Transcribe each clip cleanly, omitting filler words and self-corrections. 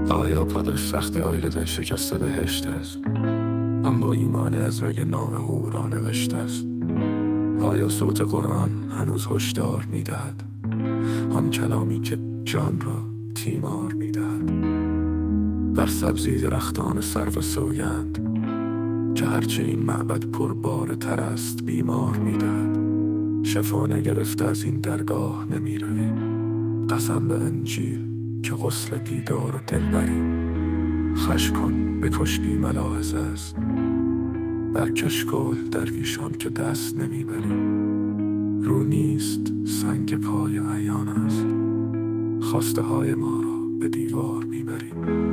آیا پاداش سخت آیل دل شکسته بهشت است؟ اما ایمان از رگ نام او را نوشته است. آیا صوت قرآن هنوز هشدار می‌دهد؟ آن کلامی که جان را تیمار می‌دهد. بر سبزی درختان سرو سوگند که هرچه این معبد پربارتر است بیمار می‌دهد. شفا نگرفته از این درگاه نمی‌روی. قسم به انجیل که غسل دیدار و دلبری. خش کن بکش بی ملاحظه است. برکش گل درویشان که دست نمیبری. رو نیست سنگ پای عیان است. خواسته های ما را به دیوار میبری.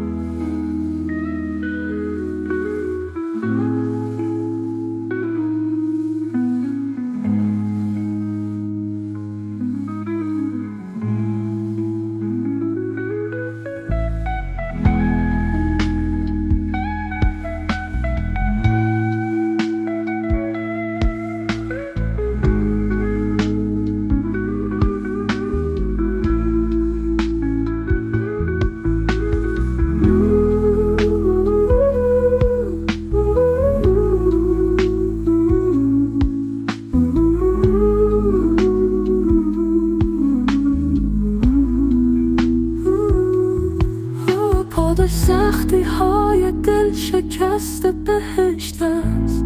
سختی های دل شکست بهشت است.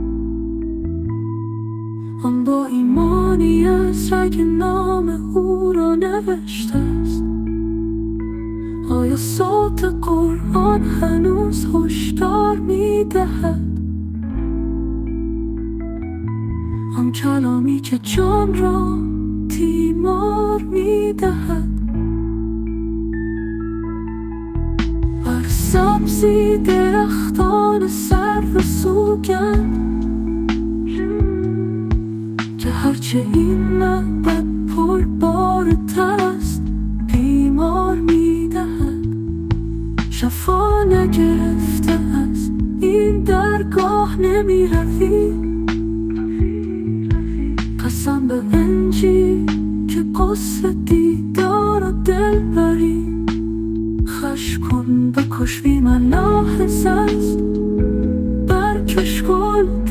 آن با ایمانی از رگ نام او را نوشته است. آیا صوت قرآن هنوز هشدار می‌دهد؟ آن کلامی که جان را تیمار می‌دهد. سبزی درختان سرو سوگند که هرچه این معبد پربارتر است بیمار می‌دهد. شفا نگرفته از این درگاه نمی‌روی. قسم به انجیل که غسل دیدار و دلبری. خش کن بکش بی ملاحظه است. برکش گل